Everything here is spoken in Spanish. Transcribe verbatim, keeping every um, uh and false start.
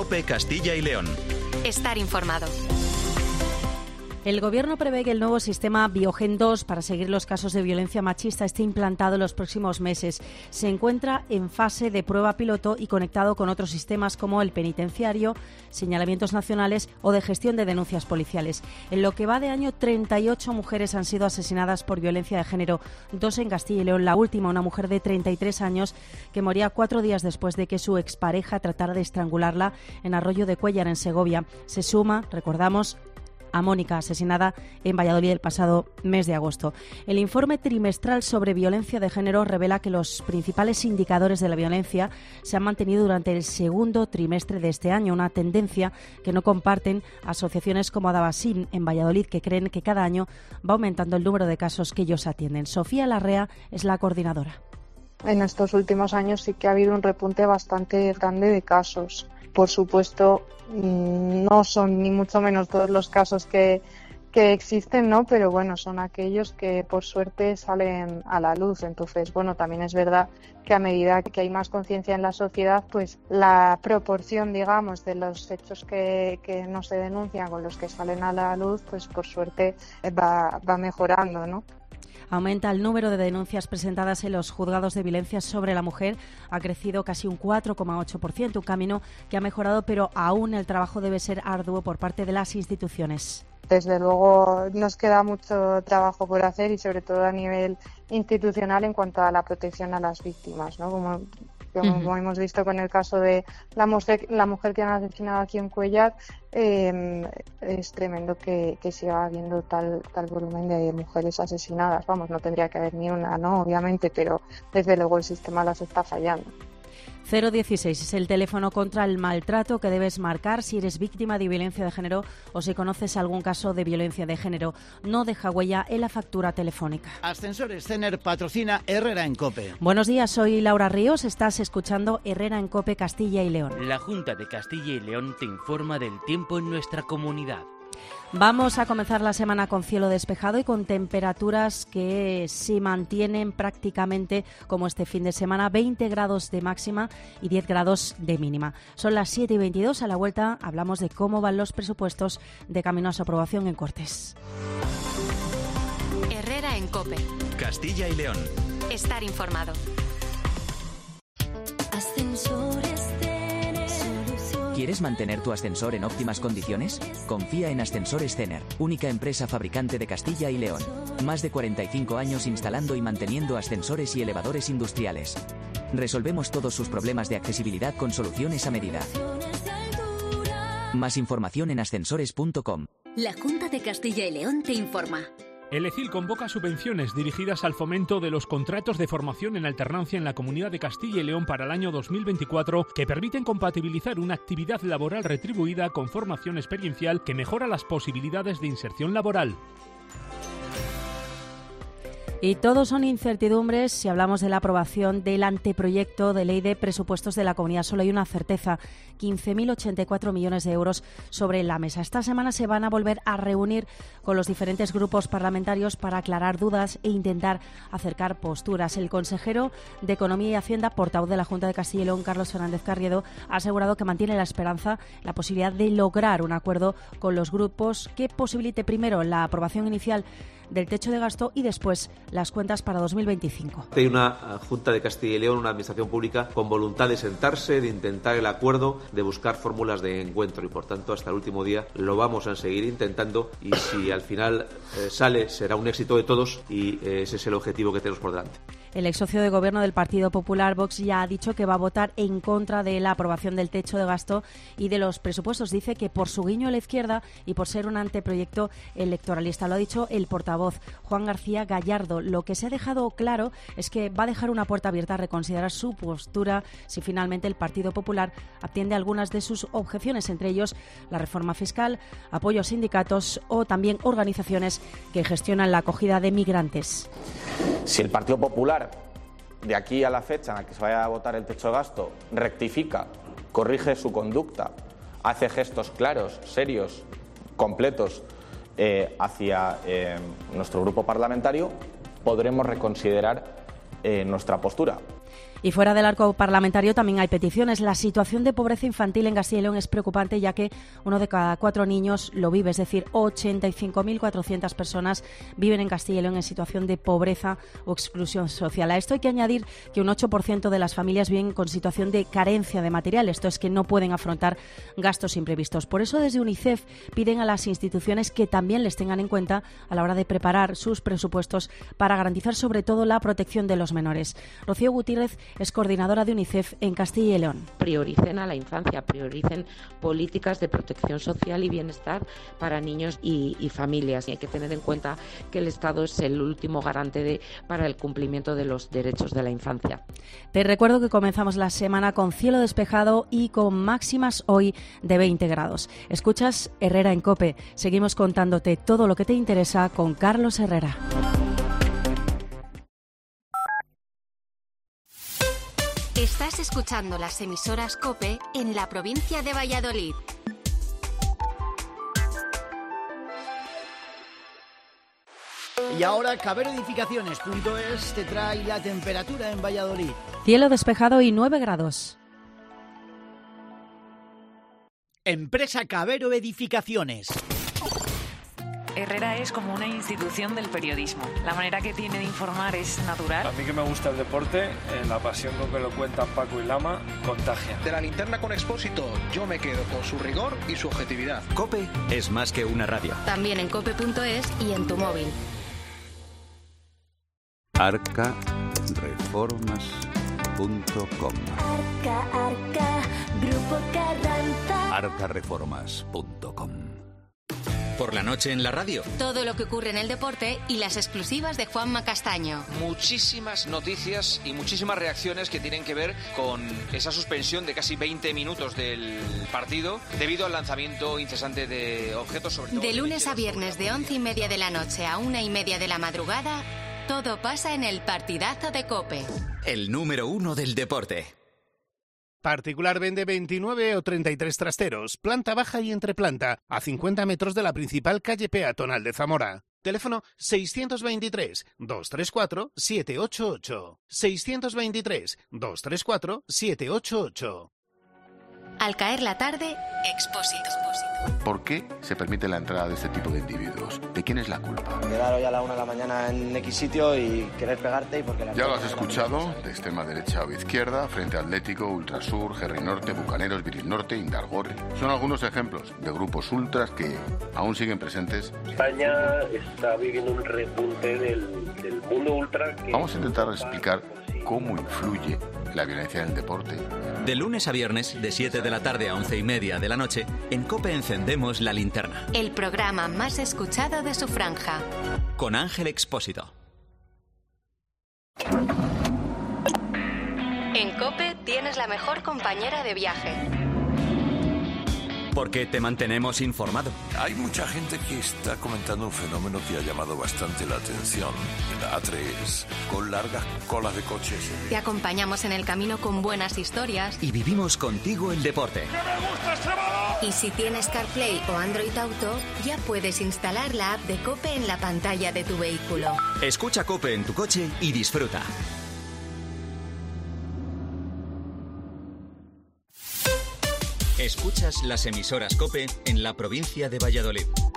COPE Castilla y León. Estar informado. El Gobierno prevé que el nuevo sistema Biogen dos para seguir los casos de violencia machista esté implantado en los próximos meses. Se encuentra en fase de prueba piloto y conectado con otros sistemas como el penitenciario, señalamientos nacionales o de gestión de denuncias policiales. En lo que va de año, treinta y ocho mujeres han sido asesinadas por violencia de género, dos en Castilla y León. La última, una mujer de treinta y tres años que moría cuatro días después de que su expareja tratara de estrangularla en Arroyo de Cuéllar, en Segovia. Se suma, recordamos, a Mónica, asesinada en Valladolid el pasado mes de agosto. El informe trimestral sobre violencia de género revela que los principales indicadores de la violencia se han mantenido durante el segundo trimestre de este año, una tendencia que no comparten asociaciones como Adabasim en Valladolid, que creen que cada año va aumentando el número de casos que ellos atienden. Sofía Larrea es la coordinadora. En estos últimos años sí que ha habido un repunte bastante grande de casos. Por supuesto, no son ni mucho menos todos los casos que, que existen, ¿no? Pero bueno, son aquellos que por suerte salen a la luz. Entonces, bueno, también es verdad que a medida que hay más conciencia en la sociedad, pues la proporción, digamos, de los hechos que, que no se denuncian con los que salen a la luz, pues por suerte va, va mejorando, ¿no? Aumenta el número de denuncias presentadas en los juzgados de violencia sobre la mujer. Ha crecido casi un cuatro coma ocho por ciento, un camino que ha mejorado, pero aún el trabajo debe ser arduo por parte de las instituciones. Desde luego nos queda mucho trabajo por hacer y sobre todo a nivel institucional en cuanto a la protección a las víctimas, ¿no? Como, como uh-huh. hemos visto con el caso de la mujer, la mujer que han asesinado aquí en Cuéllar, eh, es tremendo que, que siga habiendo tal, tal volumen de mujeres asesinadas. Vamos, no tendría que haber ni una, ¿no? Obviamente, pero desde luego el sistema las está fallando. cero dieciséis es el teléfono contra el maltrato que debes marcar si eres víctima de violencia de género o si conoces algún caso de violencia de género. No deja huella en la factura telefónica. Ascensores Cener patrocina Herrera en COPE. Buenos días, soy Laura Ríos. Estás escuchando Herrera en COPE Castilla y León. La Junta de Castilla y León te informa del tiempo en nuestra comunidad. Vamos a comenzar la semana con cielo despejado y con temperaturas que se mantienen prácticamente como este fin de semana, veinte grados de máxima y diez grados de mínima. Son las siete y veintidós, a la vuelta hablamos de cómo van los presupuestos de camino a su aprobación en Cortes. Herrera en COPE. Castilla y León. Estar informado. Ascensores Cener. ¿Quieres mantener tu ascensor en óptimas condiciones? Confía en Ascensores Cener, única empresa fabricante de Castilla y León. Más de cuarenta y cinco años instalando y manteniendo ascensores y elevadores industriales. Resolvemos todos sus problemas de accesibilidad con soluciones a medida. Más información en ascensores punto com. La Junta de Castilla y León te informa. El E C I L convoca subvenciones dirigidas al fomento de los contratos de formación en alternancia en la Comunidad de Castilla y León para el año dos mil veinticuatro que permiten compatibilizar una actividad laboral retribuida con formación experiencial que mejora las posibilidades de inserción laboral. Y todo son incertidumbres si hablamos de la aprobación del anteproyecto de ley de presupuestos de la comunidad. Solo hay una certeza, quince mil ochenta y cuatro millones de euros sobre la mesa. Esta semana se van a volver a reunir con los diferentes grupos parlamentarios para aclarar dudas e intentar acercar posturas. El consejero de Economía y Hacienda, portavoz de la Junta de Castilla y León, Carlos Fernández Carriedo, ha asegurado que mantiene la esperanza, la posibilidad de lograr un acuerdo con los grupos que posibilite primero la aprobación inicial del techo de gasto y después las cuentas para dos mil veinticinco. Hay una Junta de Castilla y León, una administración pública con voluntad de sentarse, de intentar el acuerdo, de buscar fórmulas de encuentro y por tanto hasta el último día lo vamos a seguir intentando y si al final eh, sale será un éxito de todos y eh, ese es el objetivo que tenemos por delante. El ex socio de gobierno del Partido Popular, Vox, ya ha dicho que va a votar en contra de la aprobación del techo de gasto y de los presupuestos. Dice que por su guiño a la izquierda y por ser un anteproyecto electoralista. Lo ha dicho el portavoz Juan García Gallardo. Lo que se ha dejado claro es que va a dejar una puerta abierta a reconsiderar su postura si finalmente el Partido Popular atiende algunas de sus objeciones, entre ellos la reforma fiscal, apoyo a sindicatos o también organizaciones que gestionan la acogida de migrantes. Si el Partido Popular, de aquí a la fecha en la que se vaya a votar el techo de gasto, rectifica, corrige su conducta, hace gestos claros, serios, completos eh, hacia eh, nuestro grupo parlamentario, podremos reconsiderar eh, nuestra postura. Y fuera del arco parlamentario también hay peticiones. La situación de pobreza infantil en Castilla y León es preocupante, ya que uno de cada cuatro niños lo vive, es decir, ochenta y cinco mil cuatrocientas personas viven en Castilla y León en situación de pobreza o exclusión social. A esto hay que añadir que un ocho por ciento de las familias viven con situación de carencia de material, esto es que no pueden afrontar gastos imprevistos. Por eso desde UNICEF piden a las instituciones que también les tengan en cuenta a la hora de preparar sus presupuestos para garantizar sobre todo la protección de los menores. Rocío Gutiérrez es coordinadora de UNICEF en Castilla y León. Prioricen a la infancia, prioricen políticas de protección social y bienestar para niños y, y familias. Y hay que tener en cuenta que el Estado es el último garante de, para el cumplimiento de los derechos de la infancia. Te recuerdo que comenzamos la semana con cielo despejado y con máximas hoy de veinte grados. Escuchas Herrera en COPE. Seguimos contándote todo lo que te interesa con Carlos Herrera. Estás escuchando las emisoras COPE en la provincia de Valladolid. Y ahora Cabero Edificaciones punto es te trae la temperatura en Valladolid. Cielo despejado y nueve grados. Empresa Cabero Edificaciones. Herrera es como una institución del periodismo. La manera que tiene de informar es natural. A mí que me gusta el deporte, eh, la pasión con que lo cuentan Paco y Lama contagia. De la linterna con Expósito, yo me quedo con su rigor y su objetividad. COPE es más que una radio. También en cope punto es y en tu móvil. arca reformas punto com. Arca, Arca, Grupo Carranza. arca reformas punto com. Por la noche en la radio. Todo lo que ocurre en el deporte y las exclusivas de Juanma Castaño. Muchísimas noticias y muchísimas reacciones que tienen que ver con esa suspensión de casi veinte minutos del partido debido al lanzamiento incesante de objetos, sobre todo de lunes a viernes de once y media de la noche a una y media de la madrugada, todo pasa en el partidazo de COPE. El número uno del deporte. Particular vende veintinueve o treinta y tres trasteros, planta baja y entreplanta, a cincuenta metros de la principal calle peatonal de Zamora. Teléfono seiscientos veintitrés, doscientos treinta y cuatro, setecientos ochenta y ocho. seiscientos veintitrés, doscientos treinta y cuatro, setecientos ochenta y ocho. Al caer la tarde, Expósito. ¿Por qué se permite la entrada de este tipo de individuos? ¿De quién es la culpa? Llegar hoy a la una de la mañana en X sitio y querer pegarte y porque la... Ya lo has escuchado, de extrema derecha o izquierda, Frente Atlético, Ultrasur, Gerri Norte, Bucaneros, Viril Norte, Indargorri. Son algunos ejemplos de grupos ultras que aún siguen presentes. España está viviendo un repunte del, del mundo ultra. Que... Vamos a intentar explicar cómo influye la violencia en el deporte. De lunes a viernes, de siete de la tarde a once y media de la noche, en COPE encendemos la linterna. El programa más escuchado de su franja. Con Ángel Expósito. En COPE tienes la mejor compañera de viaje. Porque te mantenemos informado. Hay mucha gente que está comentando un fenómeno que ha llamado bastante la atención. La A tres, con largas colas de coches. Te acompañamos en el camino con buenas historias. Y vivimos contigo el deporte. ¡Que me gusta este balón! Y si tienes CarPlay o Android Auto, ya puedes instalar la app de COPE en la pantalla de tu vehículo. Escucha COPE en tu coche y disfruta. Escuchas las emisoras COPE en la provincia de Valladolid.